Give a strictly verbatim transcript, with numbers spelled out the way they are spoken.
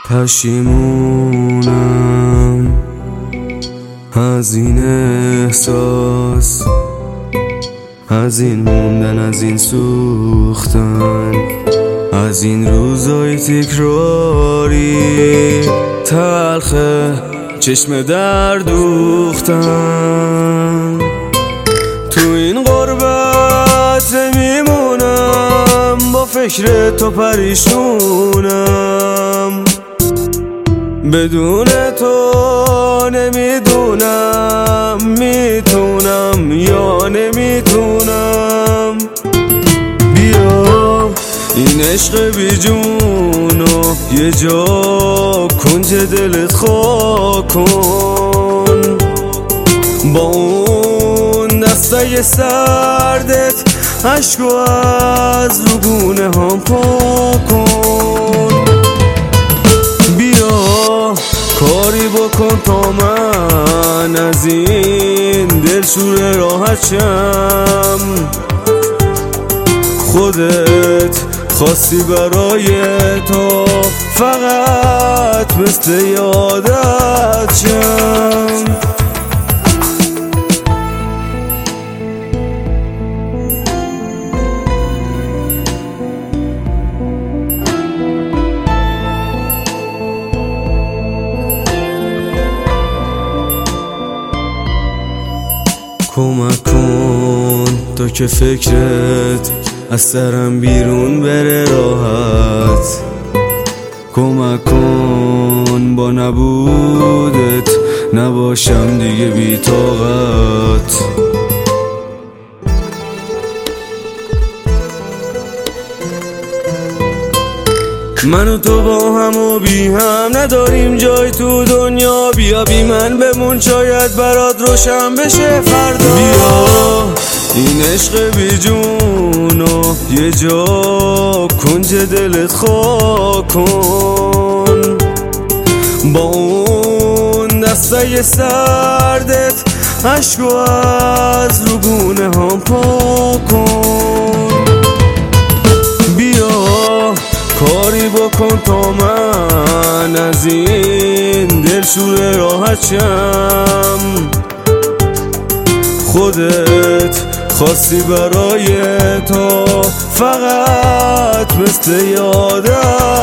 پشیمونم از این احساس، از این موندن، از این سوختن، از این روزای تکراری تلخه چشم در دوختن. تو این غربت نمیمونم، با فکر تو پریشونم، بدون تو نمیدونم میتونم یا نمیتونم. بیا این عشق بی جونو یه جا کنج دلت خاک کن، با اون دستای سردت عشقو از روگونه هم پاک کن. بیا کاری بکن تا من از این دلشوره راحت شم، خودت خواستی برای تو فقط مثل یادت شم. کمک کن تا که فکرت از سرم بیرون بره راحت، کمک کن با نبودت نباشم دیگه بی طاقت. من و تو با هم و بی هم نداریم جای تو دنیا، بیا بی من بمون شاید برات روشن بشه فردا. بیا این عشق بی جونو یه جا کنج دلت خاک کن، با اون دستای سردت عشقو از روگونه هم پاک کن. بیا کاری بکن تا من از این دلشوره راحت شم، خودت خواستی برای تو فقط مثل یادت